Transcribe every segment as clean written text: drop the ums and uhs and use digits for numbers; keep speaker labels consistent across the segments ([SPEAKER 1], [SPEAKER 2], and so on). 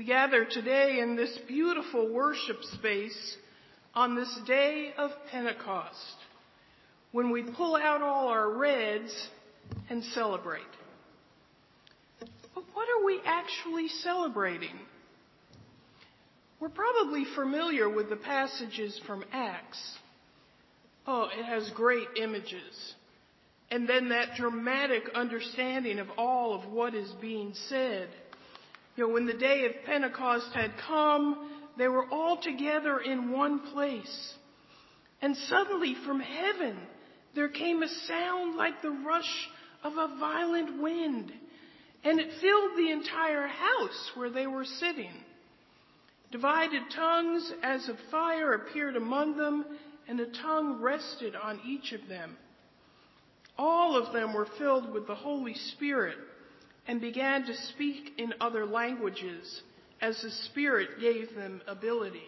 [SPEAKER 1] We gather today in this beautiful worship space on this day of Pentecost, when we pull out all our reds and celebrate. But what are we actually celebrating? We're probably familiar with the passages from Acts. Oh, it has great images. And then that dramatic understanding of all of what is being said. You know, when the day of Pentecost had come, they were all together in one place. And suddenly from heaven, there came a sound like the rush of a violent wind. And it filled the entire house where they were sitting. Divided tongues as of fire appeared among them, and a tongue rested on each of them. All of them were filled with the Holy Spirit and began to speak in other languages as the Spirit gave them ability.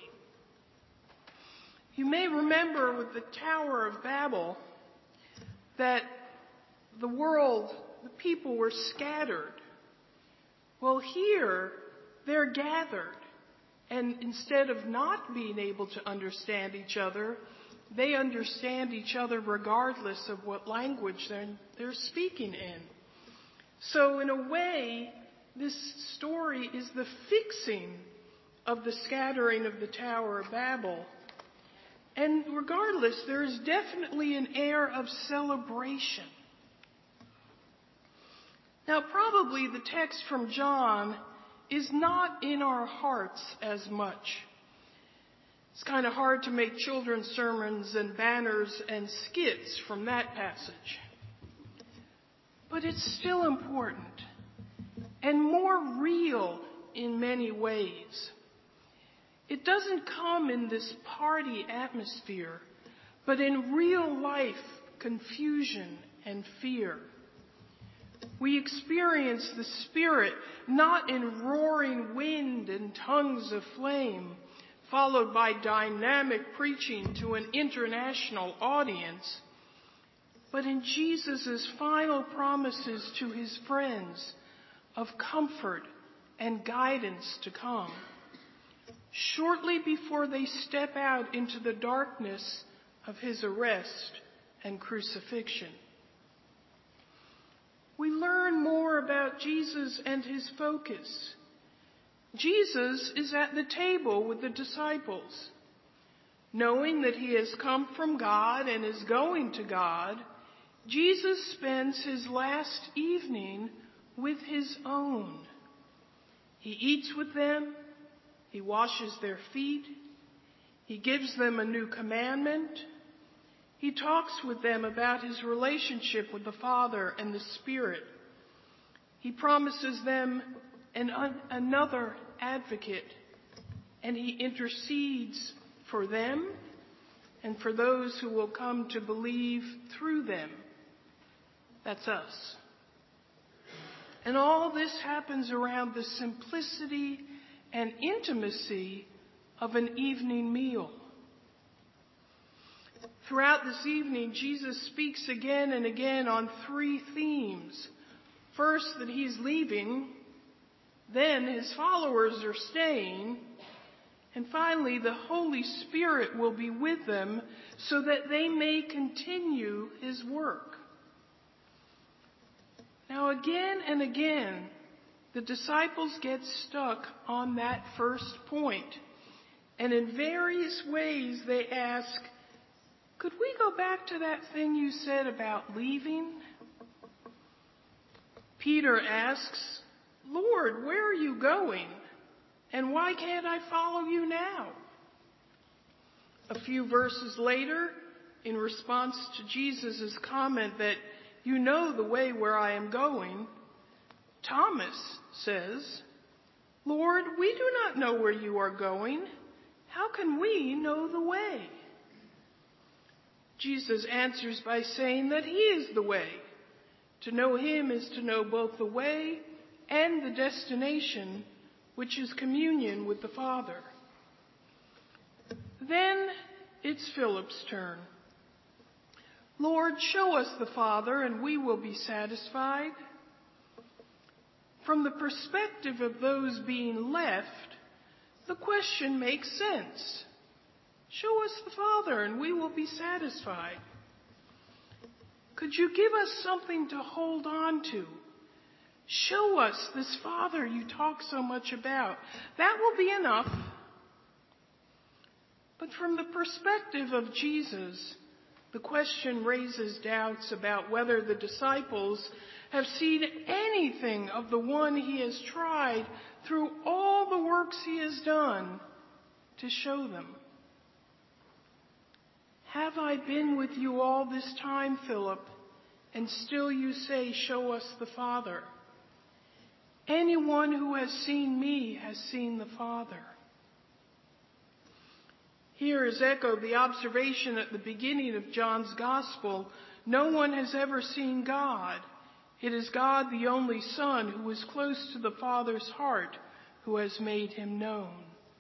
[SPEAKER 1] You may remember with the Tower of Babel that the people were scattered. Well, here they're gathered, and instead of not being able to understand each other, they understand each other regardless of what language they're speaking in. So in a way, this story is the fixing of the scattering of the Tower of Babel. And regardless, there is definitely an air of celebration. Now, probably the text from John is not in our hearts as much. It's kind of hard to make children's sermons and banners and skits from that passage. But it's still important and more real in many ways. It doesn't come in this party atmosphere, but in real life confusion and fear. We experience the Spirit not in roaring wind and tongues of flame, followed by dynamic preaching to an international audience, but in Jesus' final promises to his friends of comfort and guidance to come, shortly before they step out into the darkness of his arrest and crucifixion. We learn more about Jesus and his focus. Jesus is at the table with the disciples. Knowing that he has come from God and is going to God, Jesus spends his last evening with his own. He eats with them. He washes their feet. He gives them a new commandment. He talks with them about his relationship with the Father and the Spirit. He promises them another advocate, and he intercedes for them and for those who will come to believe through them. That's us. And all this happens around the simplicity and intimacy of an evening meal. Throughout this evening, Jesus speaks again and again on three themes. First, that he's leaving. Then his followers are staying. And finally, the Holy Spirit will be with them so that they may continue his work. Now, again and again, the disciples get stuck on that first point. And in various ways they ask, could we go back to that thing you said about leaving? Peter asks, Lord, where are you going? And why can't I follow you now? A few verses later, in response to Jesus' comment that you know the way where I am going, Thomas says, Lord, we do not know where you are going. How can we know the way? Jesus answers by saying that he is the way. To know him is to know both the way and the destination, which is communion with the Father. Then it's Philip's turn. Lord, show us the Father and we will be satisfied. From the perspective of those being left, the question makes sense. Show us the Father and we will be satisfied. Could you give us something to hold on to? Show us this Father you talk so much about. That will be enough. But from the perspective of Jesus, the question raises doubts about whether the disciples have seen anything of the one he has tried through all the works he has done to show them. Have I been with you all this time, Philip, and still you say, show us the Father? Anyone who has seen me has seen the Father. Here is echoed the observation at the beginning of John's Gospel, no one has ever seen God. It is God, the only Son, who is close to the Father's heart, who has made him known.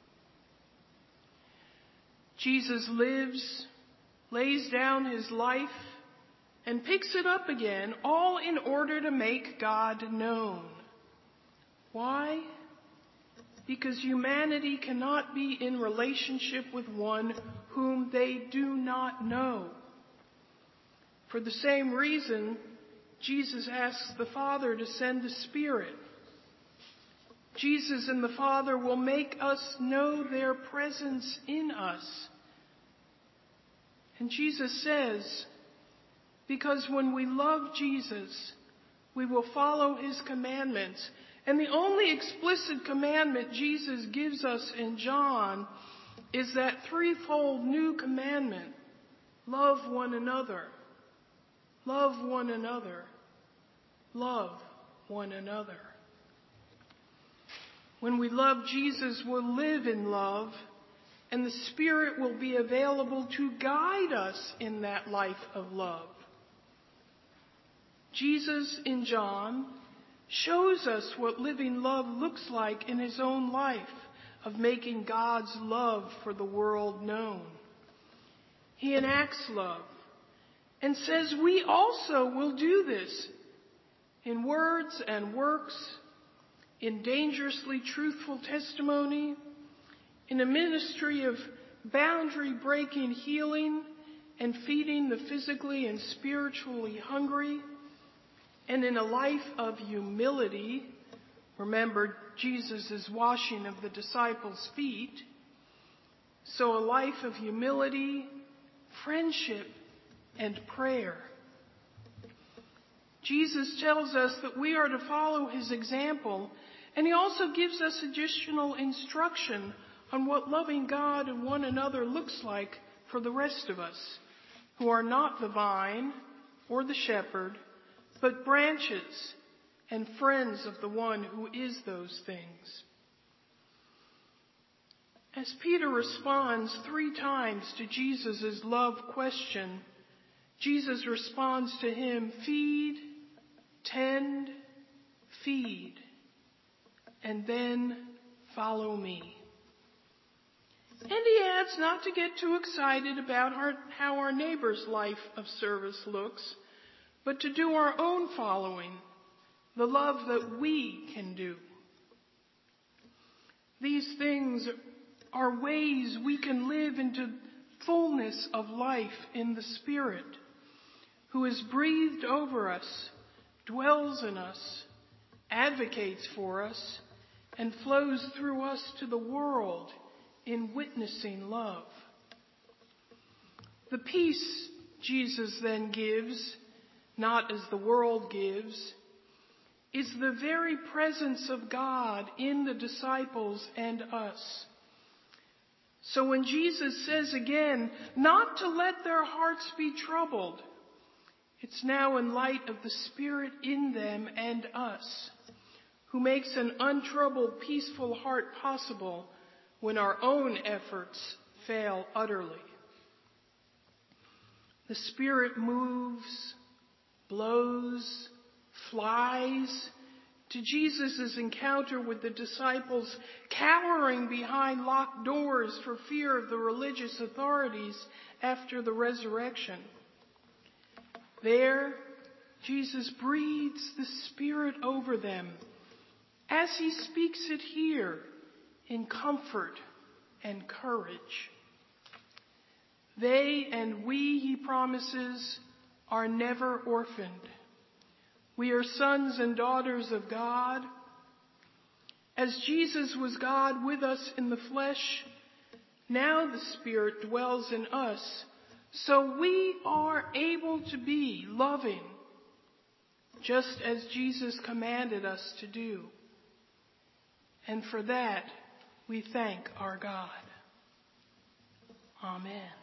[SPEAKER 1] Jesus lives, lays down his life, and picks it up again, all in order to make God known. Why? Because humanity cannot be in relationship with one whom they do not know. For the same reason, Jesus asks the Father to send the Spirit. Jesus and the Father will make us know their presence in us. And Jesus says, because when we love Jesus, we will follow his commandments. And the only explicit commandment Jesus gives us in John is that threefold new commandment: love one another, love one another, love one another. When we love Jesus, we'll live in love, and the Spirit will be available to guide us in that life of love. Jesus in John shows us what living love looks like in his own life of making God's love for the world known. He enacts love and says we also will do this in words and works, in dangerously truthful testimony, in a ministry of boundary-breaking healing and feeding the physically and spiritually hungry, and in a life of humility. Remember Jesus' washing of the disciples' feet. So a life of humility, friendship, and prayer. Jesus tells us that we are to follow his example, and he also gives us additional instruction on what loving God and one another looks like for the rest of us, who are not the vine or the shepherd, but branches and friends of the one who is those things. As Peter responds 3 times to Jesus' love question, Jesus responds to him, feed, tend, feed, and then follow me. And he adds not to get too excited about how our neighbor's life of service looks, but to do our own following, the love that we can do. These things are ways we can live into fullness of life in the Spirit, who is breathed over us, dwells in us, advocates for us, and flows through us to the world in witnessing love. The peace Jesus then gives, not as the world gives, is the very presence of God in the disciples and us. So when Jesus says again, not to let their hearts be troubled, it's now in light of the Spirit in them and us, who makes an untroubled, peaceful heart possible when our own efforts fail utterly. The Spirit moves, blows, flies to Jesus' encounter with the disciples, cowering behind locked doors for fear of the religious authorities after the resurrection. There, Jesus breathes the Spirit over them, as he speaks it here in comfort and courage. They and we, he promises, are never orphaned. We are sons and daughters of God. As Jesus was God with us in the flesh, now the Spirit dwells in us, so we are able to be loving, just as Jesus commanded us to do. And for that, we thank our God. Amen.